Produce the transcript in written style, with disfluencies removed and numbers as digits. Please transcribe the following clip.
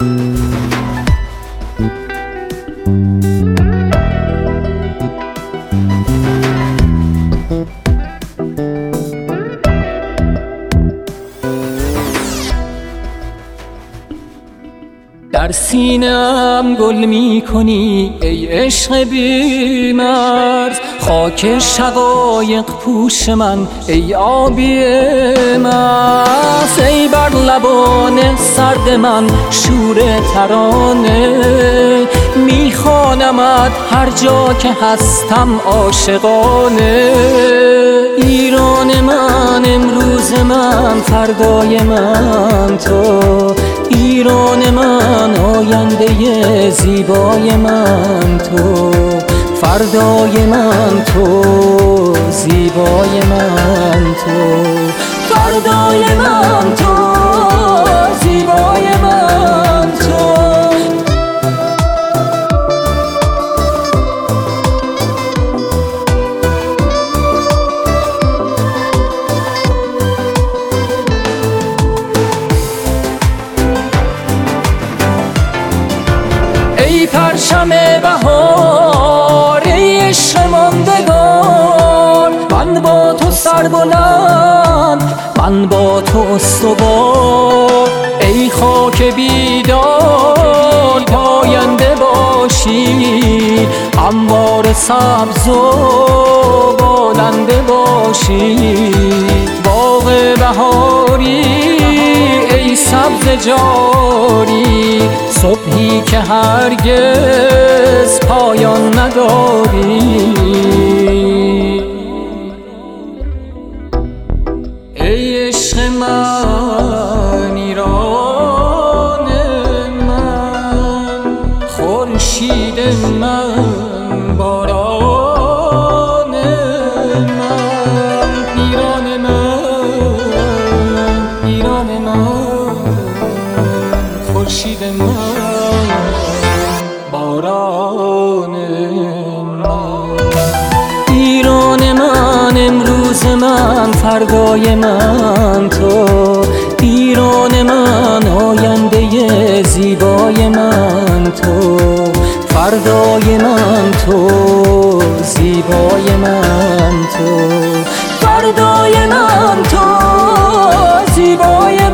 در سینه‌ام گل می کنی ای عشق بی‌مرز، خاک شقایق پوش من ای آبی مست، ای بر لبان سرد من شور ترانه، می خوانمت هر جا که هستم عاشقانه. ایران من، امروز من، فردای من تو، ایران من، آینده زیبای من تو، فردای من تو، زیبای من تو، فردای من تو، زیبای من تو. ای پرچم بهار، ای عشق ماندگار، من با تو سربلند، من با تو استوار. ای خاک بیدار پاینده باشی، انبار سبز و بالنده باشی. باغ بهاری ای سبز جاری، صبحی که هرگز پایان نداری. ای عشق من، ایران من، خورشید من، باران من، ایران من، ایران من، خورشید من، باران من. ایران من، امروز من، فردای من تو، ایران من، آینده زیبای من تو، فردای من تو، زیبای من تو، فردای من تو، زیبای